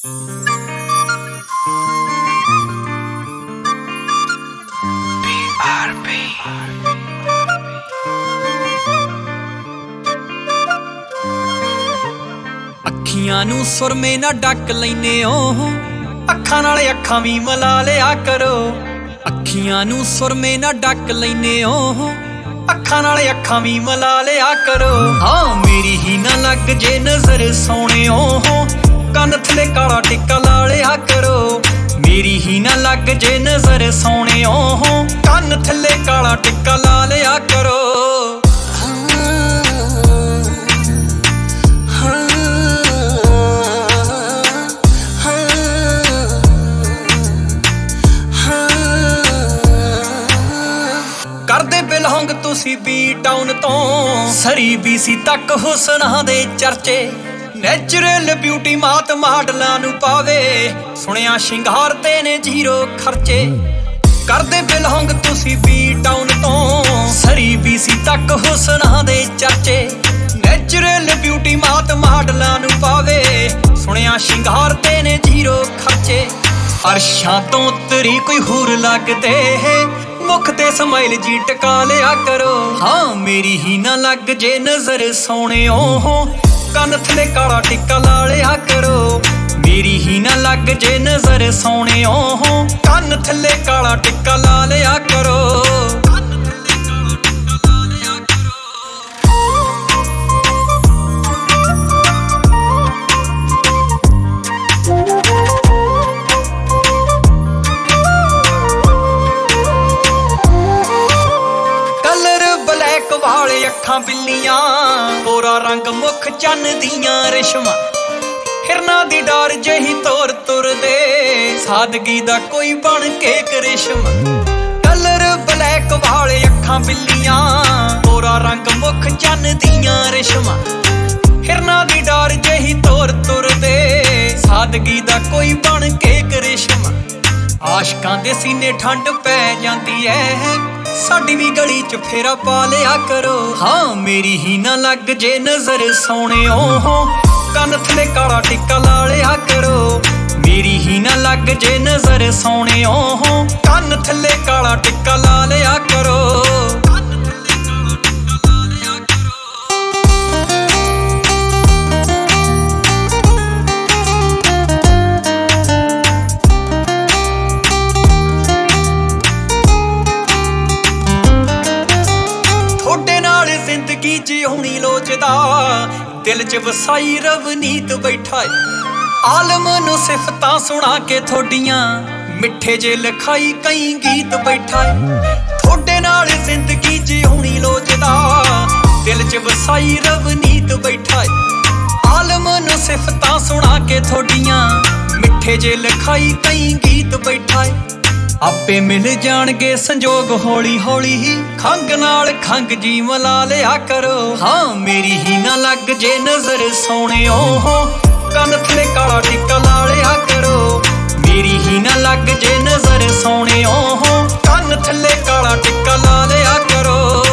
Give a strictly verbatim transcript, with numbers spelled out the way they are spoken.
ਅੱਖੀਆਂ ਨੂੰ ਸੁਰਮੇ ਨਾ ਡੱਕ ਲੈਨੇ ਓ, ਅੱਖਾਂ ਨਾਲ ਅੱਖਾਂ ਵੀ ਮਿਲਾ ਲਿਆ ਕਰੋ। ਅੱਖੀਆਂ ਨੂੰ ਸੁਰਮੇ ਨਾ ਡੱਕ ਲੈਨੇ ਓ, ਅੱਖਾਂ ਨਾਲ ਅੱਖਾਂ ਵੀ ਮਿਲਾ ਲਿਆ ਕਰੋ। ਹਾਂ ਮੇਰੀ ਹੀ ਨਾ ਲੱਗ ਜੇ ਨਜ਼ਰ ਸੋਹਣਿਓ, ਕੰਨ ਥਲੇ ਕਾਲਾ ਟਿੱਕਾ ਲਾ ਲਿਆ ਕਰੋ। ਮੇਰੀ ਹੀ ਨਾ ਲੱਗ ਜੇ ਨਜ਼ਰ ਸੋਹਣਿਓ, ਕੰਨ ਥਲੇ ਕਾਲਾ ਟਿੱਕਾ ਲਾ ਲਿਆ ਕਰੋ। ਕਰਦੇ ਬਿਲੋਂਗ ਤੁਸੀਂ ਬੀ ਟਾਊਨ ਤੋਂ, ਸਰੀ ਬੀ ਸੀ ਤੱਕ ਹੁਸਨਾਂ ਦੇ ਚਰਚੇ। ਨੈਚੁਰਲ ਬਿਊਟੀ ਮਾਤ ਮਾਡਲਾਂ ਨੂੰ ਪਾਵੇ, ਸੁਣਿਆ ਸ਼ਿੰਗਾਰ ਤੇ ਨੇ ਜ਼ੀਰੋ ਖਰਚੇ। ਕਰਦੇ ਬਿਲੋਂਗ ਤੁਸੀਂ ਬੀ ਟਾਊਨ ਤੋਂ, ਸਰੀ ਬੀ ਸੀ ਤੱਕ ਹੁਸਨਾਂ ਦੇ ਚਰਚੇ। ਨੈਚੁਰਲ ਬਿਊਟੀ ਮਾਤ ਮਾਡਲਾਂ ਨੂੰ ਪਾਵੇ, ਸੁਣਿਆ ਸ਼ਿੰਗਾਰ ਤੇ ਨੇ ਜ਼ੀਰੋ ਖਰਚੇ। ਅਰਸ਼ਾਂ ਤੋਂ ਉਤਰੀ ਕੋਈ ਹੂਰ ਲੱਗਦੇ, ਮੁਖ ਤੇ ਸਮਾਈਲ ਜੀ ਟਕਾ ਲਿਆ ਕਰੋ। ਹਾਂ ਮੇਰੀ ਹੀ ਨਾ ਲੱਗ ਜੇ ਨਜ਼ਰ ਸੋਹਣਿਓ, ਕੰਨ ਥਲੇ ਕਾਲਾ ਟਿੱਕਾ ਲਾ ਲਿਆ ਕਰੋ। ਮੇਰੀ ਹੀ ਨਾ ਲੱਗ ਜੇ ਨਜ਼ਰ ਸੋਹਣਿਓ, ਕੰਨ ਥਲੇ ਕਾਲਾ ਟਿੱਕਾ ਲਾ ਲਿਆ ਕਰੋ। ਵਾਲੇ ਅੱਖਾਂ ਬਿੱਲੀਆਂ, ਗੋਰਾ ਰੰਗ ਮੁੱਖ ਚੰਨ ਦੀਆਂ ਰੇਸ਼ਮਾਂ। ਹਿਰਨਾਂ ਦੀ ਡਾਰ ਜਿਹੀ ਤੋਰ ਤੁਰਦੇ, ਸਾਦਗੀ ਦਾ ਕੋਈ ਬਣ ਕੇ ਕਰਿਸ਼ਮਾ। ਕਲਰ ਬਲੈਕ ਵਾਲੇ ਅੱਖਾਂ ਬਿੱਲੀਆਂ, ਗੋਰਾ ਰੰਗ ਮੁੱਖ ਚੰਨ ਦੀਆਂ ਰੇਸ਼ਮਾਂ। ਹਿਰਨਾਂ ਦੀ ਡਾਰ ਜਿਹੀ ਤੋਰ ਤੁਰਦੇ, ਸਾਦਗੀ ਦਾ ਕੋਈ ਬਣ ਕੇ ਕਰਿਸ਼ਮਾ। ਆਸ਼ਕਾਂ ਦੇ ਸੀਨੇ ਠੰਡ ਪੈ ਜਾਂਦੀ ਐ, ਸਾਡੀ ਵੀ ਗਲੀ ਚ ਫੇਰਾ ਪਾ ਲਿਆ ਕਰੋ। ਹਾਂ ਮੇਰੀ ਹੀ ਨਾ ਲੱਗ ਜੇ ਨਜ਼ਰ ਸੋਹਣਿਓ, ਕੰਨ ਥਲੇ ਕਾਲਾ ਟਿੱਕਾ ਲਾ ਲਿਆ ਕਰੋ। ਮੇਰੀ ਹੀ ਨਾ ਲੱਗ ਜੇ ਨਜ਼ਰ ਸੋਹਣਿਓ, ਕੰਨ ਥਲੇ ਕਾਲਾ ਟਿੱਕਾ ਲਾ ਲਿਆ ਕਰੋ। ਜ਼ਿੰਦਗੀ ਜਿਉਣੀ ਲੋਚਦਾ, ਦਿਲ ਚ ਵਸਾਈ ਰਵਨੀਤ ਬੈਠਾ ਏ। ਆਲਮ ਨੂੰ ਸਿਫਤਾਂ ਸੁਣਾ ਕੇ ਥੋਡੀਆਂ, ਮਿੱਠੇ ਜੇ ਲਿਖਾਈ ਕਈ ਗੀਤ ਬੈਠਾ ਏ। ਥੋਡੇ ਨਾਲ ਜ਼ਿੰਦਗੀ ਜਿਉਣੀ ਲੋਚਦਾ, ਦਿਲ ਚ ਵਸਾਈ ਰਵਨੀਤ ਬੈਠਾ ਏ। ਆਲਮ ਨੂੰ ਸਿਫਤਾਂ ਸੁਣਾ ਕੇ ਥੋਡੀਆਂ, ਮਿੱਠੇ ਜੇ ਲਿਖਾਈ ਕਈ ਗੀਤ ਬੈਠਾ ਏ। ਆਪੇ ਮਿਲ ਜਾਣਗੇ ਸੰਜੋਗ ਹੌਲੀ ਹੌਲੀ ਹੀ, ਖੰਗ ਨਾਲ ਖੰਗ ਜੀ ਮਿਲਾ ਲਿਆ ਕਰੋ। ਹਾਂ ਮੇਰੀ ਹੀ ਨਾ ਲੱਗ ਜੇ ਨਜ਼ਰ ਸੋਹਣਿਓ, ਕੰਨ ਥਲੇ ਕਾਲਾ ਟਿੱਕਾ ਲਾ ਲਿਆ ਕਰੋ। ਮੇਰੀ ਹੀ ਨਾ ਲੱਗ ਜੇ ਨਜ਼ਰ ਸੋਹਣਿਓ, ਕੰਨ ਥਲੇ ਕਾਲਾ ਟਿੱਕਾ ਲਾ ਲਿਆ ਕਰੋ।